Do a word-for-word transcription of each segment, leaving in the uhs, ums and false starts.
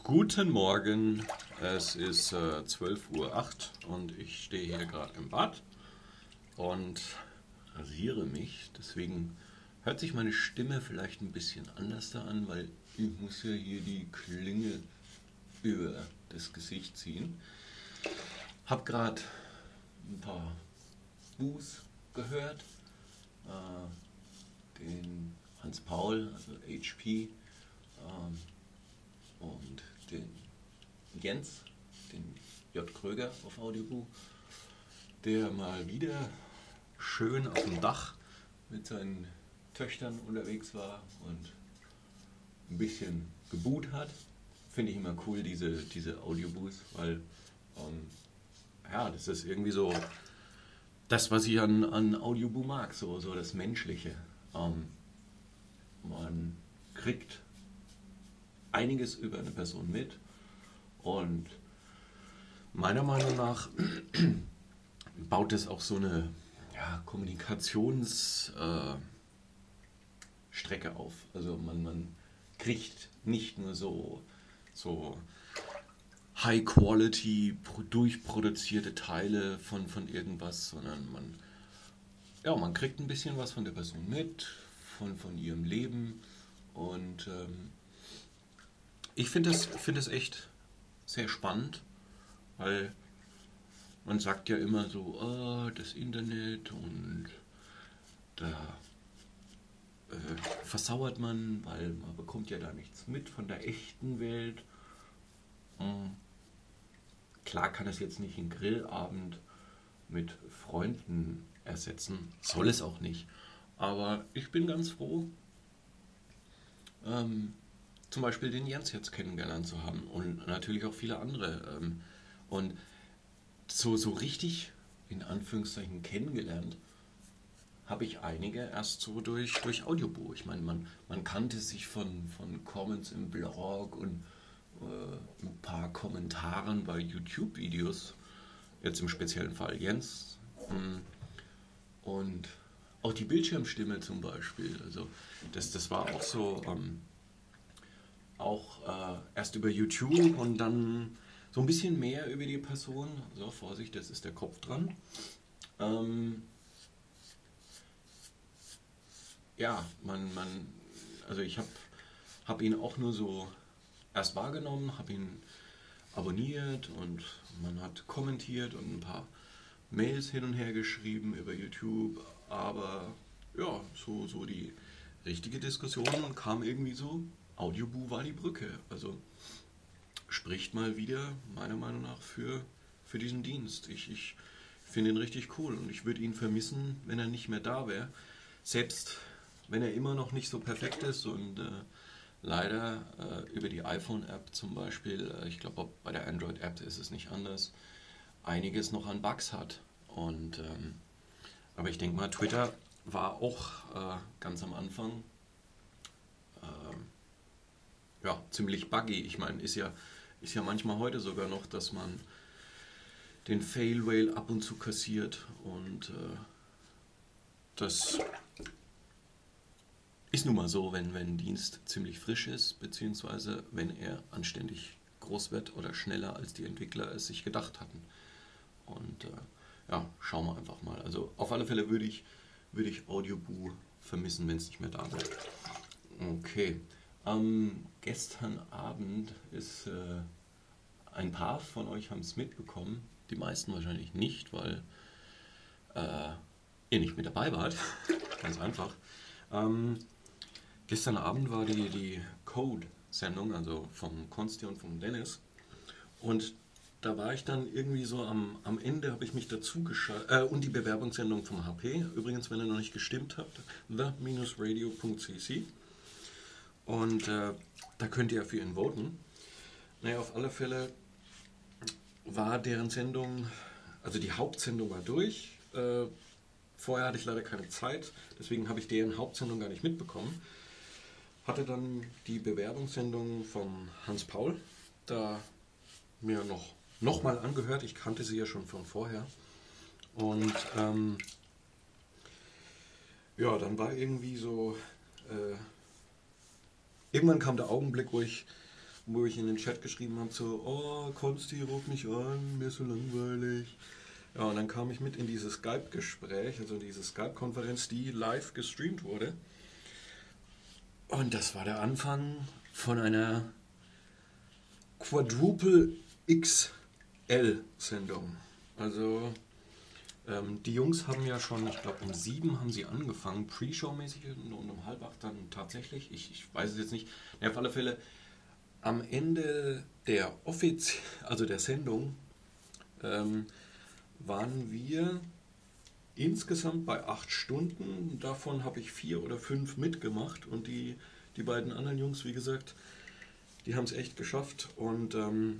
Guten Morgen, es ist äh, zwölf Uhr acht und ich stehe hier gerade im Bad und rasiere mich. Deswegen hört sich meine Stimme vielleicht ein bisschen anders da an, weil ich muss ja hier die Klinge über das Gesicht ziehen. Hab gerade ein paar Buß gehört, äh, den Hans Paul, also H P, ähm, und den Jens, den J. Kröger auf Audioboo, der mal wieder schön auf dem Dach mit seinen Töchtern unterwegs war und ein bisschen geboot hat. Finde ich immer cool, diese, diese Audioboos, weil ähm, ja, das ist irgendwie so das, was ich an, an Audioboo mag, so, so das Menschliche. Ähm, man kriegt einiges über eine Person mit und meiner Meinung nach baut es auch so eine ja, Kommunikationsstrecke äh, auf. Also man, man kriegt nicht nur so, so High-Quality durchproduzierte Teile von, von irgendwas, sondern man, ja, man kriegt ein bisschen was von der Person mit, von, von ihrem Leben und ähm, ich finde es find das echt sehr spannend, weil man sagt ja immer so, oh, das Internet und da äh, versauert man, weil man bekommt ja da nichts mit von der echten Welt. Hm. Klar kann es jetzt nicht einen Grillabend mit Freunden ersetzen, soll es auch nicht. Aber ich bin ganz froh, ähm, zum Beispiel den Jens jetzt kennengelernt zu haben und natürlich auch viele andere. Ähm, und so, so richtig in Anführungszeichen kennengelernt habe ich einige erst so durch, durch Audioboo. Ich meine, man, man kannte sich von, von Comments im Blog und äh, ein paar Kommentaren bei YouTube-Videos, jetzt im speziellen Fall Jens. Und auch die Bildschirmstimme zum Beispiel. Also das, das war auch so, ähm, auch äh, erst über YouTube und dann so ein bisschen mehr über die Person. So, Vorsicht, das ist der Kopf dran. Ähm, ja, man, man, also ich habe hab ihn auch nur so erst wahrgenommen, habe ihn abonniert und man hat kommentiert und ein paar Mails hin und her geschrieben über YouTube, aber ja, so, so die richtige Diskussion kam irgendwie so, Audioboo war die Brücke, also spricht mal wieder meiner Meinung nach für, für diesen Dienst. Ich, ich finde ihn richtig cool und ich würde ihn vermissen, wenn er nicht mehr da wäre. Selbst wenn er immer noch nicht so perfekt ist und äh, leider äh, über die iPhone-App zum Beispiel, äh, ich glaube bei der Android-App ist es nicht anders, einiges noch an Bugs hat. Und, ähm, aber ich denke mal, Twitter war auch äh, ganz am Anfang äh, ja, ziemlich buggy. Ich meine, ist ja, ist ja manchmal heute sogar noch, dass man den Fail Whale ab und zu kassiert und äh, das ist nun mal so, wenn, wenn ein Dienst ziemlich frisch ist, beziehungsweise wenn er anständig groß wird oder schneller als die Entwickler es sich gedacht hatten. Und äh, ja, schauen wir einfach mal. Also auf alle Fälle würde ich, würde ich Audioboo vermissen, wenn es nicht mehr da wäre. Okay. Ähm, gestern Abend ist äh, ein paar von euch haben es mitbekommen, die meisten wahrscheinlich nicht, weil äh, ihr nicht mit dabei wart. Ganz einfach. Ähm, gestern Abend war die, die Code-Sendung, also vom Konsti und vom Dennis. Und da war ich dann irgendwie so am, am Ende, habe ich mich dazu geschaltet. Äh, und die Bewerbungssendung vom H P. Übrigens, wenn ihr noch nicht gestimmt habt, the radio punkt c c. Und äh, da könnt ihr für ihn voten. Naja, auf alle Fälle war deren Sendung, also die Hauptsendung war durch. Äh, vorher hatte ich leider keine Zeit, deswegen habe ich deren Hauptsendung gar nicht mitbekommen. Hatte dann die Bewerbungssendung von Hans Paul da mir noch, noch mal angehört. Ich kannte sie ja schon von vorher. Und ähm, ja, dann war irgendwie so, äh, irgendwann kam der Augenblick, wo ich wo ich in den Chat geschrieben habe, so, oh, Konsti, ruf mich an, mir ist so langweilig. Ja, und dann kam ich mit in dieses Skype-Gespräch, also diese Skype-Konferenz, die live gestreamt wurde. Und das war der Anfang von einer Quadruple X L-Sendung. Also ähm, die Jungs haben ja schon, ich glaube um sieben haben sie angefangen, Pre-Show-mäßig und um halb acht dann tatsächlich. Ich, ich weiß es jetzt nicht. Ja, auf alle Fälle am Ende der Offiz also der Sendung ähm, waren wir insgesamt bei acht Stunden. Davon habe ich vier oder fünf mitgemacht und die, die beiden anderen Jungs, wie gesagt, die haben es echt geschafft. Und, ähm,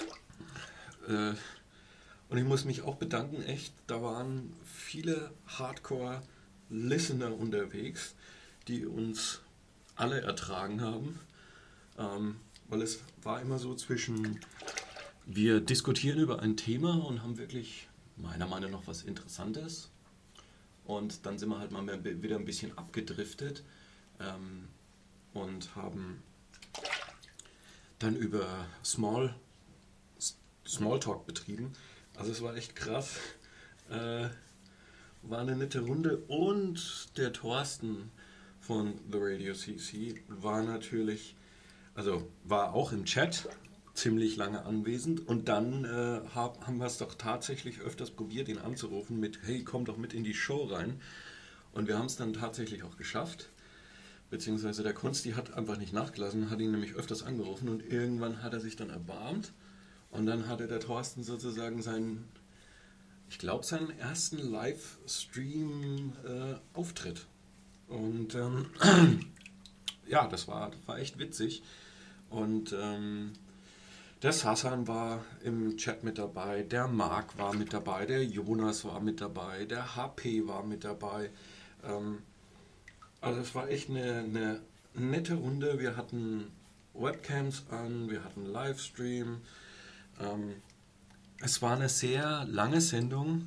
äh, und ich muss mich auch bedanken, echt, da waren viele Hardcore-Listener unterwegs, die uns alle ertragen haben. Ähm, weil es war immer so zwischen, wir diskutieren über ein Thema und haben wirklich meiner Meinung nach was Interessantes. Und dann sind wir halt mal mehr, wieder ein bisschen abgedriftet ähm, und haben dann über Small, Smalltalk betrieben. Also es war echt krass. Äh, war eine nette Runde und der Thorsten von The Radio C C war natürlich, also war auch im Chat ziemlich lange anwesend und dann äh, hab, haben wir es doch tatsächlich öfters probiert, ihn anzurufen mit, hey, komm doch mit in die Show rein. Und wir haben es dann tatsächlich auch geschafft. Beziehungsweise der Konsti hat einfach nicht nachgelassen, hat ihn nämlich öfters angerufen und irgendwann hat er sich dann erbarmt. Und dann hatte der Thorsten sozusagen seinen, ich glaube, seinen ersten Livestream-Auftritt. Äh, und ähm, ja, das war, das war echt witzig. Und ähm, der Sassan war im Chat mit dabei, der Marc war mit dabei, der Jonas war mit dabei, der H P war mit dabei. Ähm, also es war echt eine, eine nette Runde. Wir hatten Webcams an, wir hatten Livestream. Ähm, es war eine sehr lange Sendung.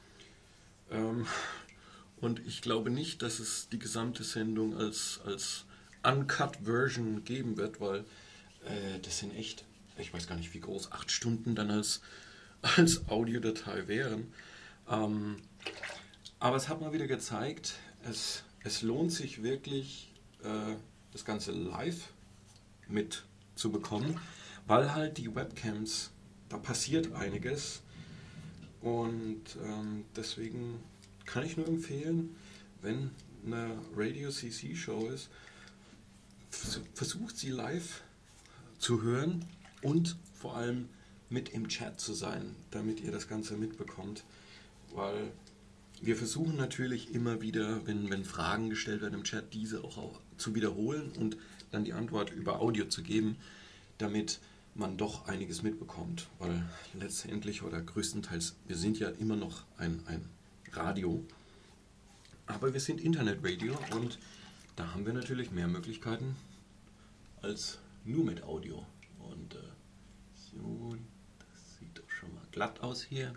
Ähm, und ich glaube nicht, dass es die gesamte Sendung als, als Uncut-Version geben wird, weil äh, das sind echt, ich weiß gar nicht wie groß, acht Stunden dann als, als Audiodatei wären. Ähm, aber es hat mal wieder gezeigt, es, es lohnt sich wirklich, äh, das Ganze live mitzubekommen, weil halt die Webcams, da passiert einiges und ähm, deswegen kann ich nur empfehlen, wenn eine Radio C C Show ist, versucht sie live zu hören und vor allem mit im Chat zu sein, damit ihr das Ganze mitbekommt, weil wir versuchen natürlich immer wieder, wenn, wenn Fragen gestellt werden im Chat, diese auch, auch zu wiederholen und dann die Antwort über Audio zu geben, damit man doch einiges mitbekommt, weil letztendlich oder größtenteils, wir sind ja immer noch ein, ein Radio, aber wir sind Internetradio und da haben wir natürlich mehr Möglichkeiten als nur mit Audio. Und äh, so, das sieht doch schon mal glatt aus hier.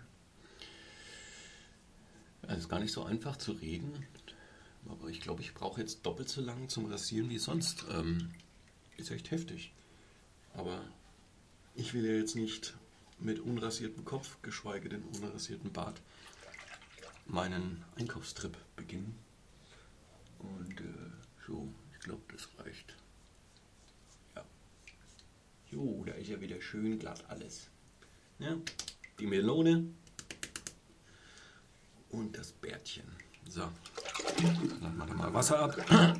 Es ist gar nicht so einfach zu reden, aber ich glaube, ich brauche jetzt doppelt so lang zum Rasieren wie sonst. Ähm, ist echt heftig. Aber ich will ja jetzt nicht mit unrasiertem Kopf, geschweige denn unrasiertem Bart, meinen Einkaufstrip beginnen. Und äh, so, ich glaube, das reicht. Ja. Jo, da ist ja wieder schön glatt alles. Ja, die Melone und das Bärtchen. So, dann machen wir mal Wasser ab.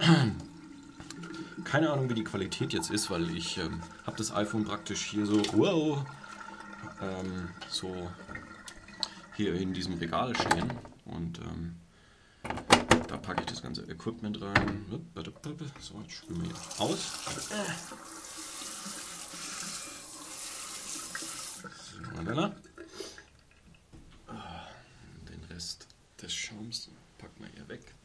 Keine Ahnung, wie die Qualität jetzt ist, weil ich ähm, habe das iPhone praktisch hier so, wow, ähm, so hier in diesem Regal stehen und ähm, da packe ich das ganze Equipment rein. So, jetzt spülen wir hier aus. So, dann den Rest des Schaums packen wir hier weg.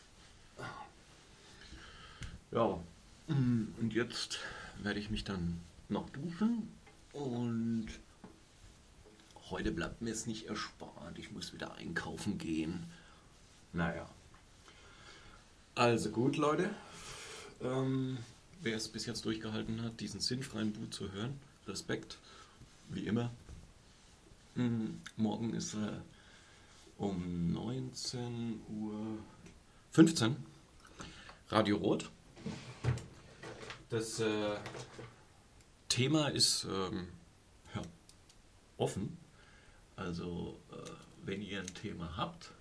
Ja, und jetzt werde ich mich dann noch duschen und heute bleibt mir es nicht erspart. Ich muss wieder einkaufen gehen. Naja. Also gut, Leute. Ähm, wer es bis jetzt durchgehalten hat, diesen sinnfreien Boot zu hören. Respekt, wie immer. Hm, morgen ist äh, um neunzehn Uhr fünfzehn Radio Rot. Das äh, Thema ist ähm, ja, offen. Also, äh, wenn ihr ein Thema habt,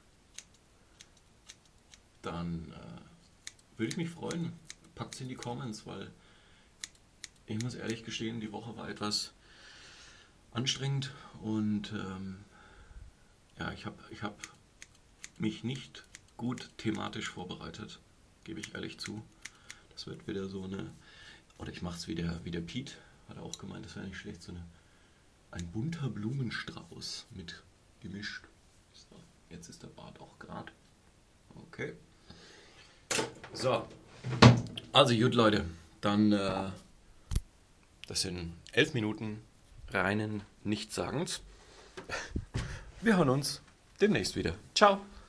dann äh, würde ich mich freuen. Packt es in die Comments, weil ich muss ehrlich gestehen, die Woche war etwas anstrengend und ähm, ja, ich habe ich hab mich nicht gut thematisch vorbereitet, gebe ich ehrlich zu. Das wird wieder so eine, oder ich mache es wie der, wie der Pete, hat er auch gemeint, das wäre nicht schlecht, so eine, ein bunter Blumenstrauß mit gemischt. So, jetzt ist der Bart auch gerade. Okay. So, also gut Leute, dann äh, das sind elf Minuten reinen Nichtsagens. Wir hören uns demnächst wieder. Ciao.